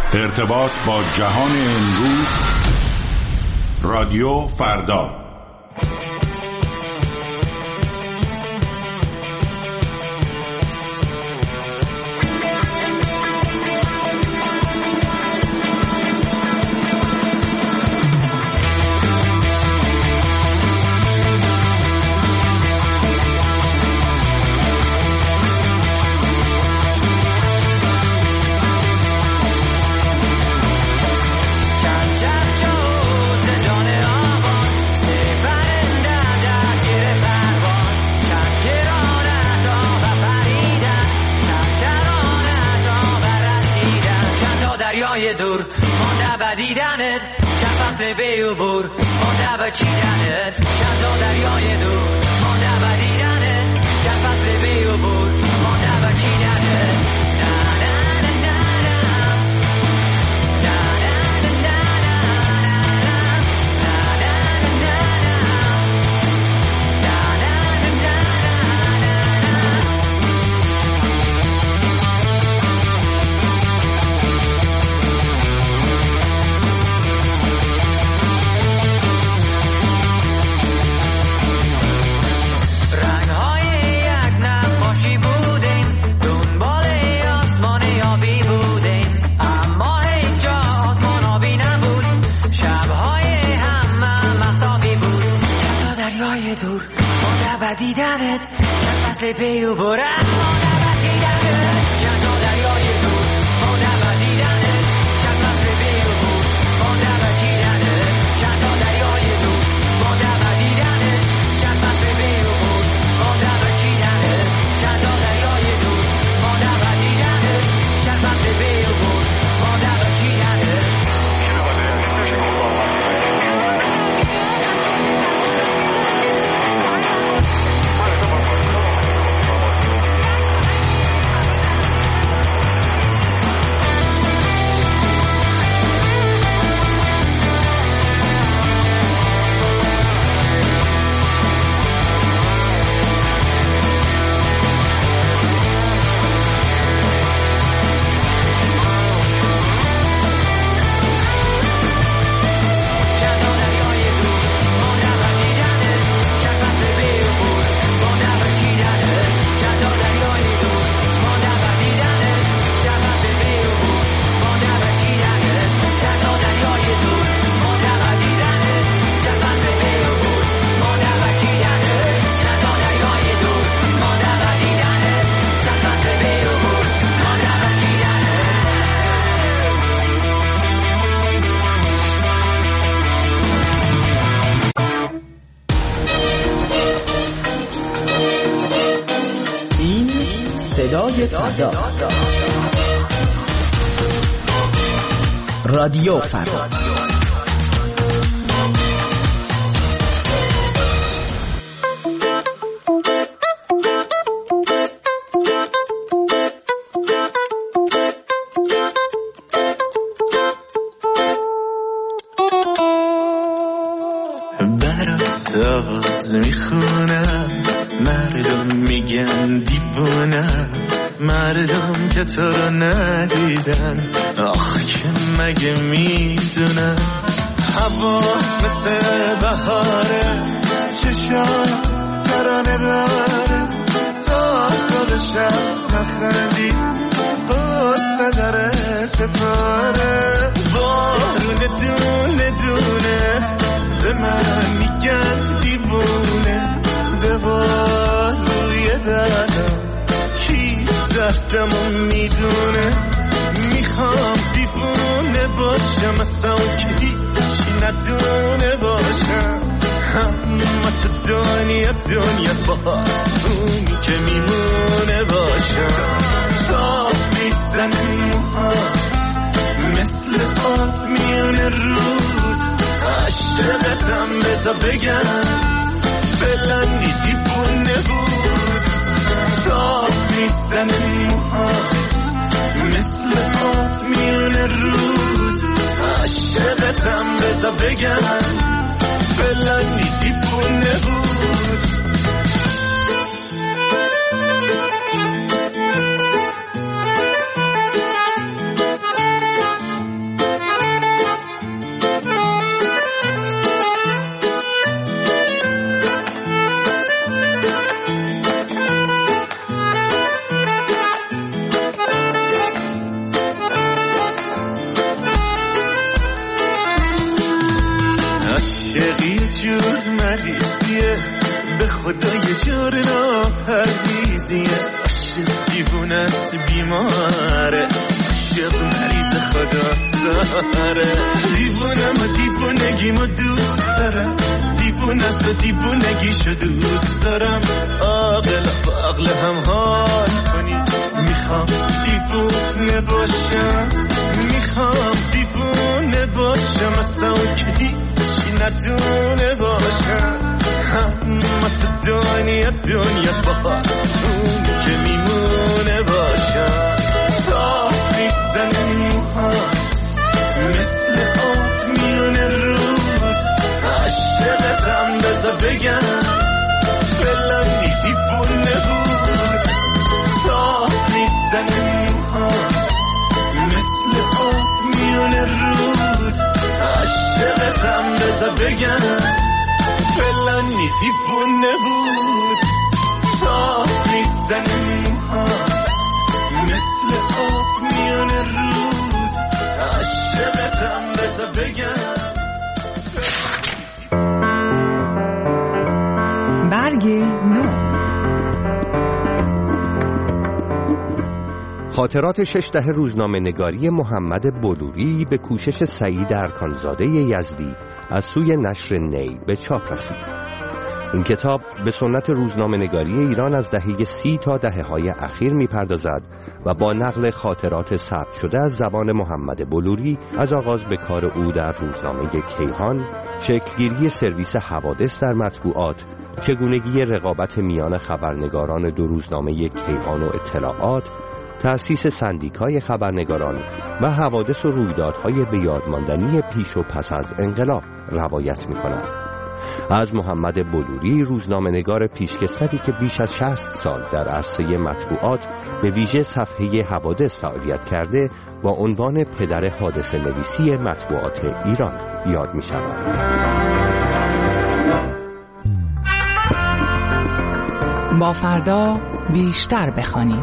ارتباط با جهان امروز، رادیو فردا. دور مانده به دیدنت، چند فصل بیوبور مانده به چیدنت، چند تا دریای دور مانده به دیدنت، چند فصل بیوبور مانده به چیدنت. دور مانده به دیدنت، چند فصل بیوبورت مانده به چیدنت، چند تا دریای دور مانده به دیدنت، چند فصل بیوبور مانده به چیدنت، چند تا دریای دور مانده به دیدنت، چند فصل بیوبور مانده به چیدنت، چند تا دریای دور مانده به دیدنت، چند فصل بیوبور مانده به چیدنت. رادیو فردا. برات آواز میخونم، مردم میگن دیوونم، مردم که تو رو ندیدن، آخ که مگه میدونن. هوات مثل بهاره، چشام ترانه داره، تا خودشم نخندی بسته داره ستاره. بارون دونه دونه به من میگن دیوونه، به باروی دردم کی دردمو میدونه. میخوام دیوونه باشم اصلا که هیچی ندونه باشم، اما تو دنیاست با اونی که میمونه باشم. صاف نیستن موهات مثل آب میونه رود، عشقتم بذار بگم فلانی دیوونه بود. صاف نیستن موهات مثل آب میونه رود، عشقتم بذار بگم فلانی دیوونه بود. خدا یه جور ناپرهیزیه، عاشق دیوونه است بیماره، عاشق مریض خدا ساره. دیوونم و دیوونگیمو دوست دارم، دیوونه است و دیوونگیشو دوست دارم. عاقل و عقل هم حال کنی، میخوام دیوونه باشم، میخوام دیوونه باشم، اصلا اون که هیچی ندونه باشم. همه تو دنیاست باهات، اون که میمونه باشم. تا ریزن موهات مثل آب میونه رود، عاشقتم بذار بگم فلانی دیوونه بود. تا ریزن موهات مثل آب میونه رود، عاشقتم بذار بگم فلانی دیوونه بود. تا ریزن موهات مثل آب میونه رود، عاشقتم بذار بگم. برگ نو. خاطرات 6 دهه روزنامه نگاری محمد بلوری به کوشش سعید ارکانزاده یزدی از سوی نشر نی به چاپ رسید. این کتاب به سنت روزنامه نگاری ایران از دهه 30 تا دهه‌های اخیر می‌پردازد و با نقل خاطرات ثبت شده از زبان محمد بلوری از آغاز به کار او در روزنامه کیهان، شکلگیری سرویس حوادث در مطبوعات، چگونگی رقابت میان خبرنگاران دو روزنامه کیهان و اطلاعات، تأسیس سندیکای خبرنگاران و حوادث و رویدادهای به یادماندنی پیش و پس از انقلاب روایت می‌کند. از محمد بلوری، روزنامه‌نگار پیشکسوتی که بیش از 60 سال در عرصه مطبوعات به ویژه صفحه حوادث فعالیت کرده، با عنوان پدر حادثه نویسی مطبوعات ایران یاد می‌شود. با فردا بیشتر بخوانیم.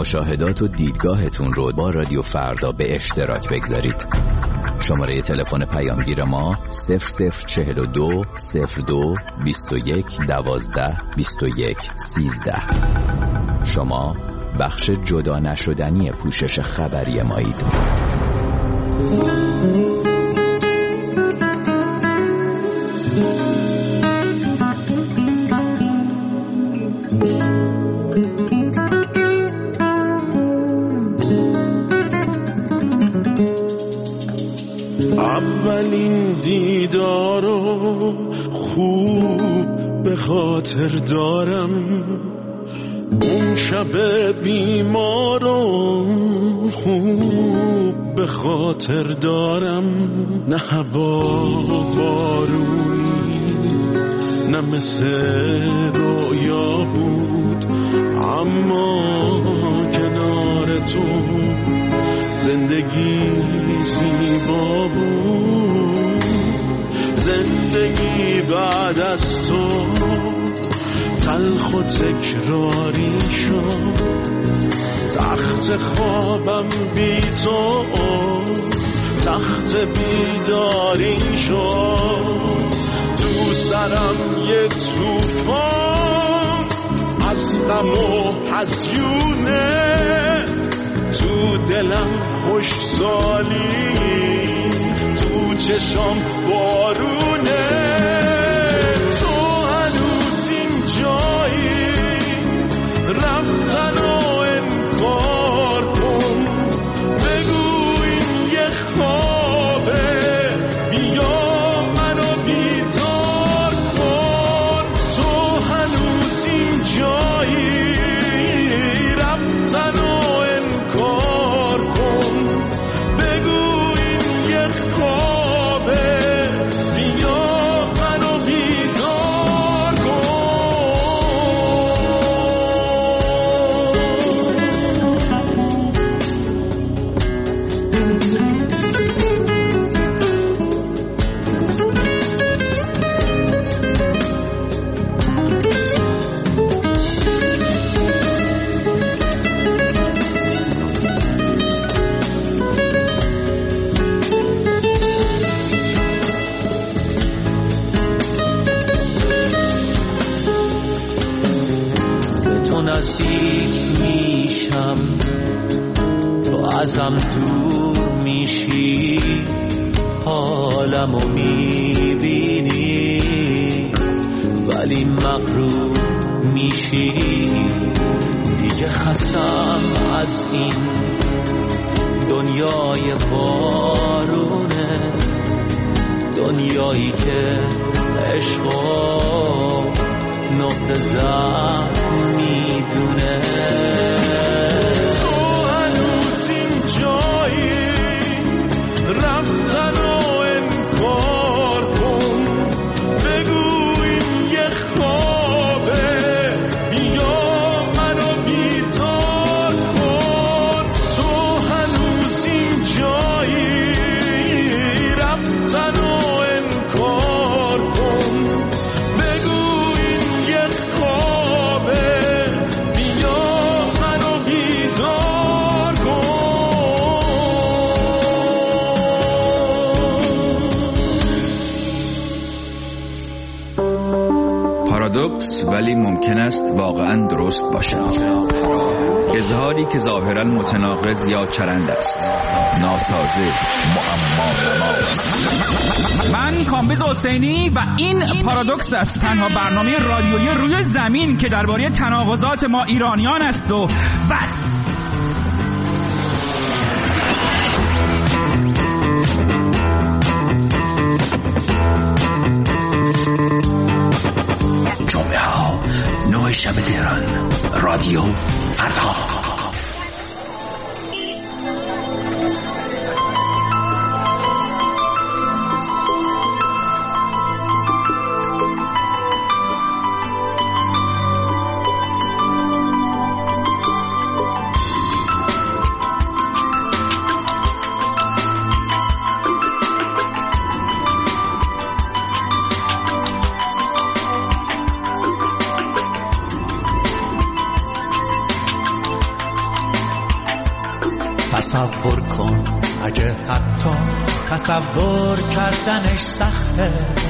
مشاهدات و دیدگاهتون رو با رادیو فردا به اشتراک بگذارید. شماره تلفن پیامگیر ما 0042 02 21 12 21 13. شما بخش جدا نشدنی پوشش خبری مایید. اولین دیدارو خوب به خاطر دارم، اون شب بیمارم خوب به خاطر دارم. نه هوا بارونی نه مثل رویا بود، اما کنار تو زندگی زیبا بود. زندگی بعد از تو تلخ و تکراری شد، تخت خوابم بی تو تخت بیداری شد. تو سرم یه طوفان از غم و هزیونه، تو دلم خوش سالی، تو چشم بارونه. تو هنوز این جایی رفتن و انکار کن، بگو این یه خوابه، بیا منو بیدار کن. تو هنوز این جایی رفتن و انکار کن، بگو این یه خوابه، بیا منو بیدار کن. تو نزدیک میشم، تو ازم دور میشی، حالمو میبینی ولی مغرور میشی. دیگه خستم از این دنیای بارونه، دنیایی که عشقو نقطه ضعف میدونه. تو هنوز این جایی رفتن و انکار کن، بگو این یه خوابه، بیا منو بیدار کن. تو هنوز این جایی رفتن و انکار کن، بگو خوابه، بیا منو بیدار کن. پارادوکس ولی ممکن است واقعا درست باشد. اظهاری که ظاهرا متناقض یا چرند است، ناسازه، معما. من کامبیز حسینی و این پارادوکس است، تنها برنامه رادیویی روی زمین که درباره تناقضات ما ایرانیان است و بس. جمعه ها 9 شب تهران، رادیو فردا. تصور کن اگه حتی تصور کردنش سخته،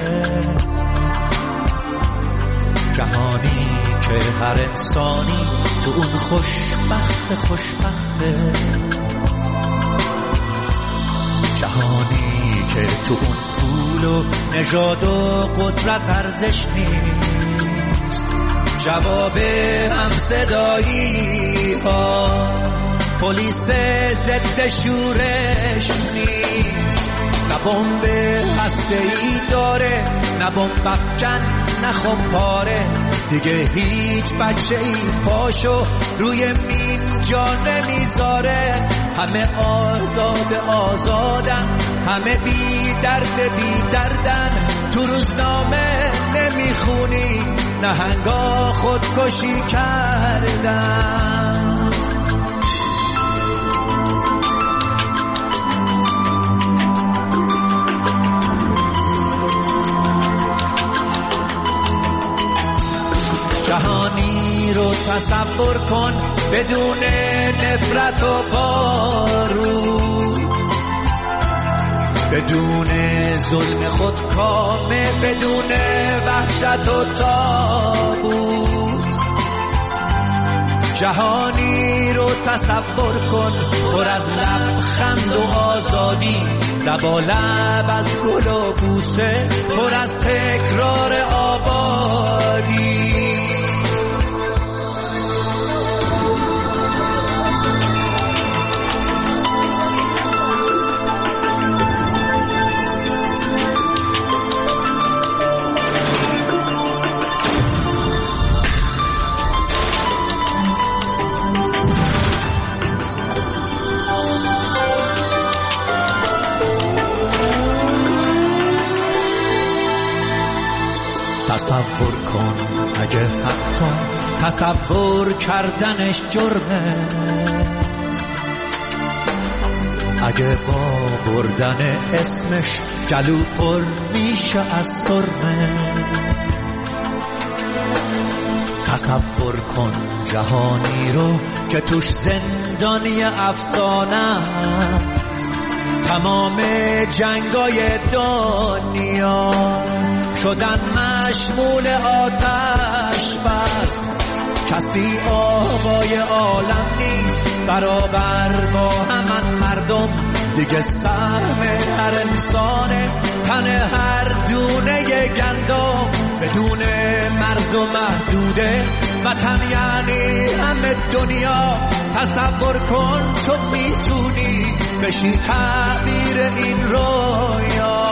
جهانی که هر انسانی تو اون خوشبخته، جهانی که تو اون پول و نژاد و قدرت ارزش نیست، جواب همصدایی ها پلیس ضد شورش نیست، نه بمب هسته‌ای داره، نه بمب افکن، نه خمپاره، دیگه هیچ بچه‌ای پاشو روی مین جا نمیذاره، همه آزادن، همه بی دردن، تو روزنامه نمیخونی نهنگا خودکشی کردن. جهانی رو تصور کن بدون نفرت و بارود، بدون ظلم خودکامه، بدون وحشت و تابوت. جهانی رو تصور کن پر از لبخند و آزادی، لبالب از گل و بوسه، پر از تکرار آبادی. تصور کن اگه حتی تصور کردنش جرمه، اگه با بردن اسمش گلو پر میشه از سرمه. تصور کن جهانی رو که توش زندانی افسانه است، تمام جنگای دنیا شدن مشمول آتش بس، کسی آقای عالم نیست برابر با همان مردم، دیگه سهم هر انسانه تن هر دونه گندم، بدون مرز و محدوده وطن یعنی همه دنیا. تصور کن تو میتونی بشی تعبیر این رویا.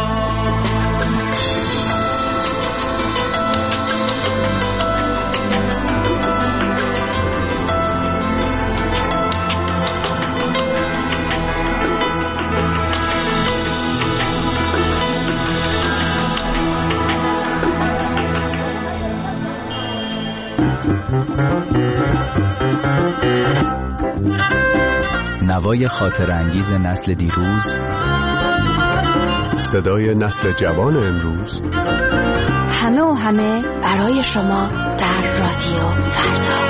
نوای خاطر انگیز نسل دیروز، صدای نسل جوان امروز، همه برای شما در رادیو فردا.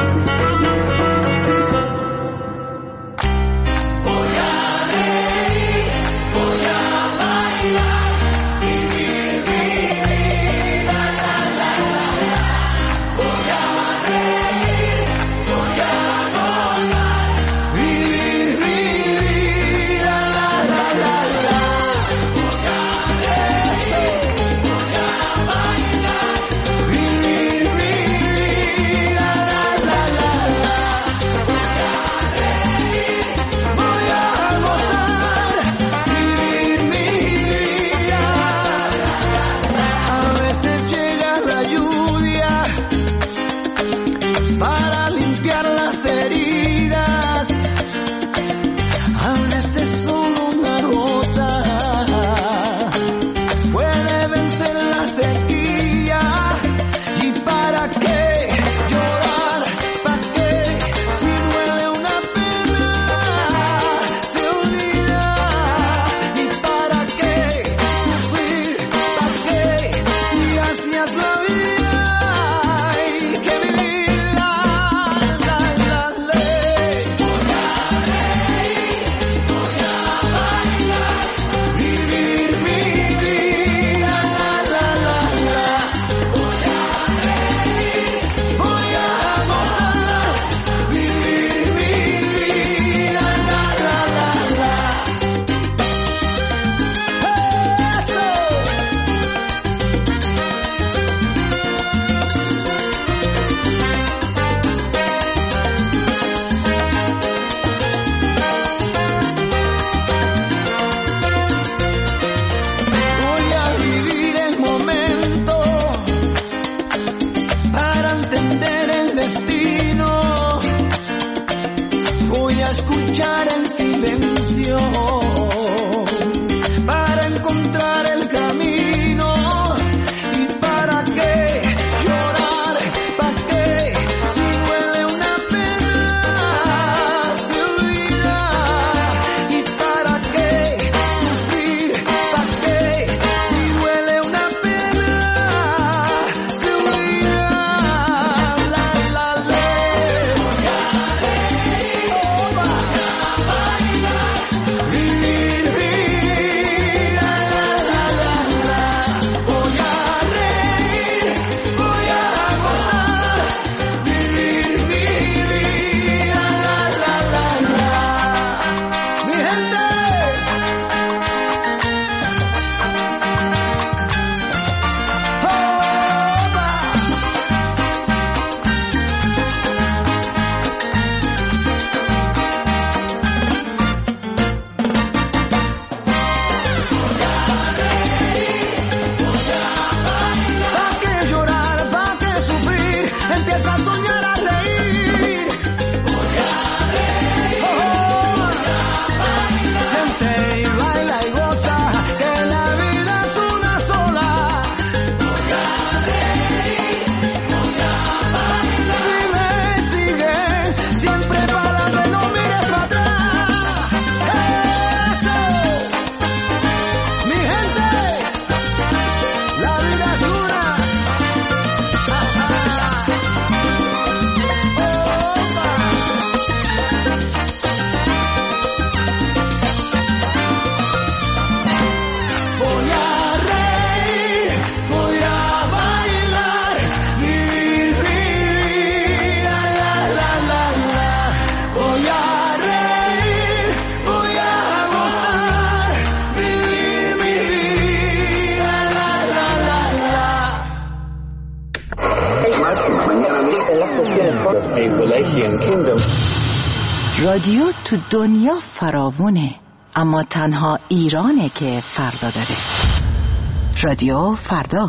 رادیو تو دنیا فراوونه، اما تنها ایرانه که فردا داره. رادیو فردا.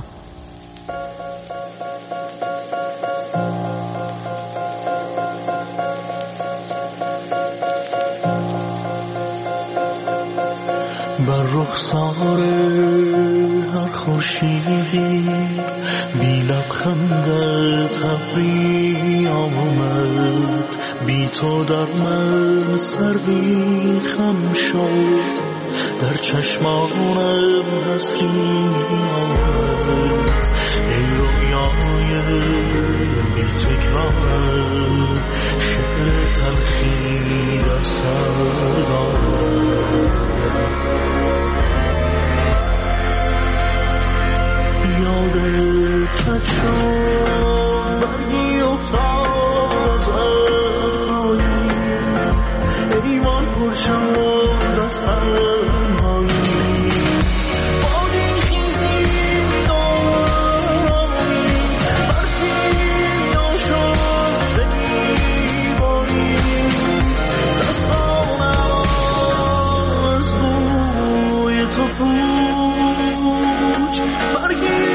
بر رخسار هر خورشیدی بی لبخندت ابری آمد، بی تو در من سروی خم شد، در چشمانم حسری آمد. ای رویای بی تکرارم، شعر تلخی در سر دارم. یادت رد شد برگی افتاد از افرایی، ایوان پر شد از تنهایی. بادی خیزی دارمی، برفی ناشد زیباری، دستانم از بوی تو پوچ. برگی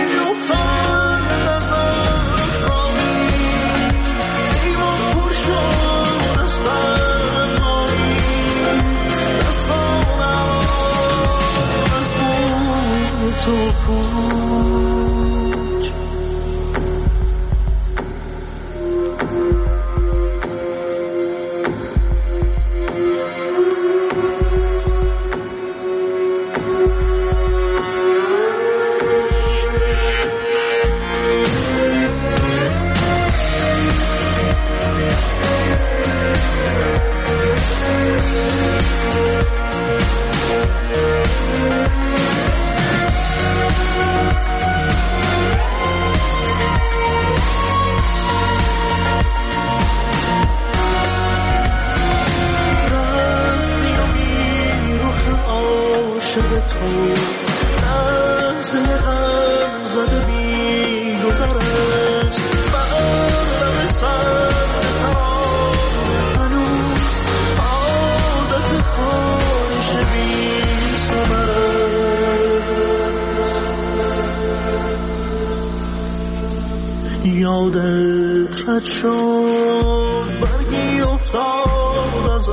یادت رد شد برگی افتاد از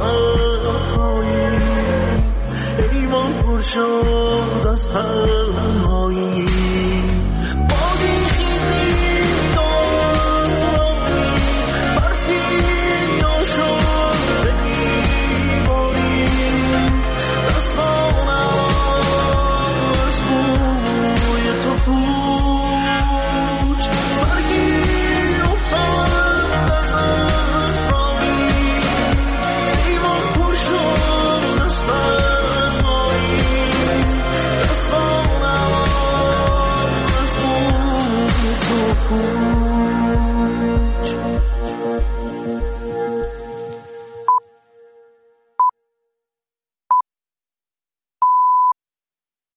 افرایی، ایوان پر شد از تنهایی.